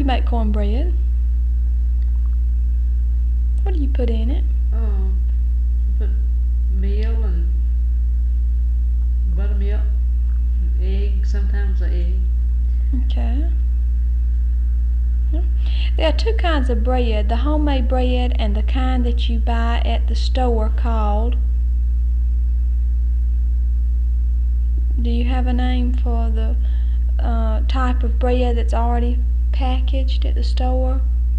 you make cornbread? What do you put in it? Put meal and buttermilk, and egg, sometimes an egg. Okay. There are two kinds of bread, the homemade bread and the kind that you buy at the store called... Do you have a name for the type of bread that's already packaged at the store?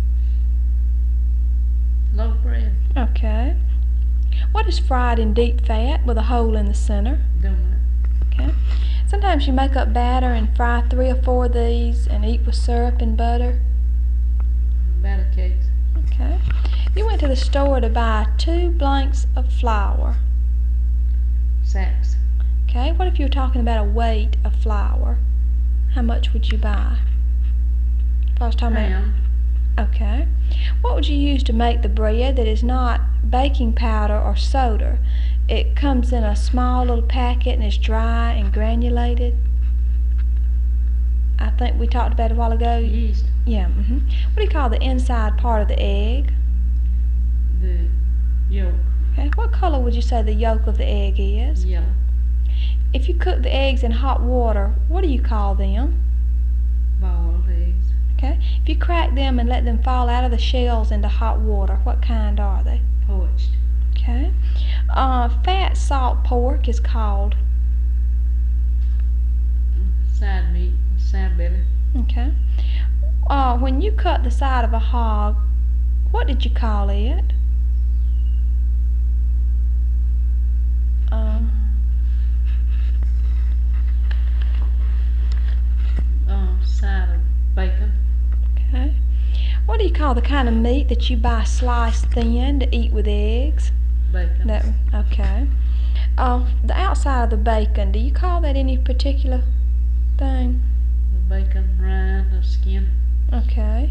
Loaf bread. Okay. What is fried in deep fat with a hole in the center? Donut. Okay. Sometimes you make up batter and fry 3 or 4 of these and eat with syrup and butter. Batter cakes. Okay. You went to the store to buy 2 blanks of flour. Sacks. Okay. What if you were talking about a weight of flour? How much would you buy? If I was talking Pound. about... Okay. What would you use to make the bread that is not baking powder or soda? It comes in a small little packet and is dry and granulated. I think we talked about it a while ago. Yeast. Yeah. What do you call the inside part of the egg? The yolk. Okay. What color would you say the yolk of the egg is? Yellow. If you cook the eggs in hot water, what do you call them? Boiled eggs. Okay. If you crack them and let them fall out of the shells into hot water, what kind are they? Poached. Okay. Fat salt pork is called... Side meat. Side belly. Okay. When you cut the side of a hog, what did you call it? Side of bacon. Okay. What do you call the kind of meat that you buy sliced thin to eat with eggs? Bacon. Okay. The outside of the bacon, do you call that any particular thing? The bacon rind, the skin. Okay.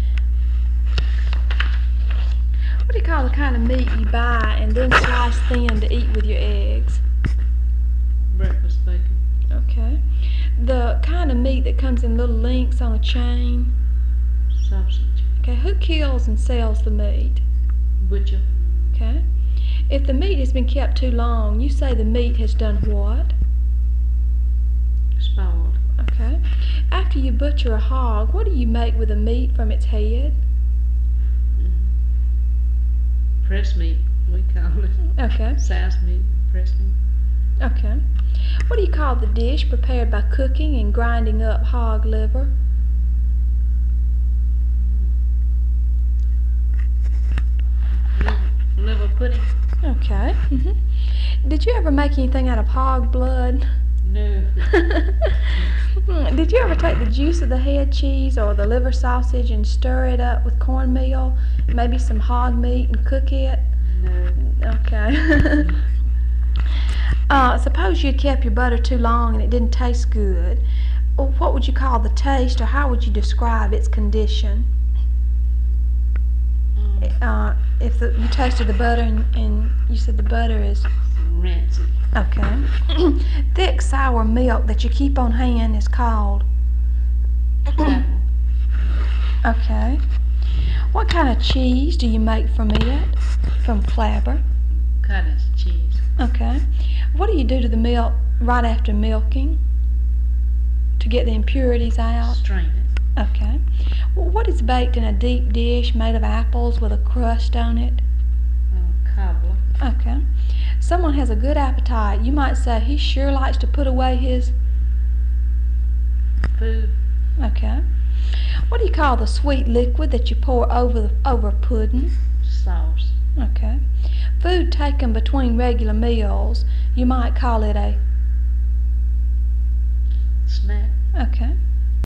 What do you call the kind of meat you buy and then slice thin to eat with your eggs? Breakfast bacon. Okay. The kind of meat that comes in little links on a chain? Sausage. Okay. Who kills and sells the meat? Butcher. Okay. If the meat has been kept too long, you say the meat has done what? Spoiled. Okay. After you butcher a hog, what do you make with the meat from its head? Press meat, we call it. Okay. Size meat, press meat. Okay. What do you call the dish prepared by cooking and grinding up hog liver? Liver pudding. Okay. Did you ever make anything out of hog blood? No. Did you ever take the juice of the head cheese or the liver sausage and stir it up with cornmeal, maybe some hog meat, and cook it? No. Okay. Suppose you kept your butter too long and it didn't taste good. Well, what would you call the taste, or how would you describe its condition? If you tasted the butter and you said the butter is... Rancid. Okay. Thick sour milk that you keep on hand is called... Apple. Okay. What kind of cheese do you make from it? From Clabber? Cottage cheese. Okay. What do you do to the milk right after milking to get the impurities out? Strain it. Okay. Well, what is baked in a deep dish made of apples with a crust on it? Cobbler. Okay. Someone has a good appetite. You might say he sure likes to put away his... Food. Okay. What do you call the sweet liquid that you pour over pudding? Sauce. Okay. Food taken between regular meals, you might call it a... Snack. Okay.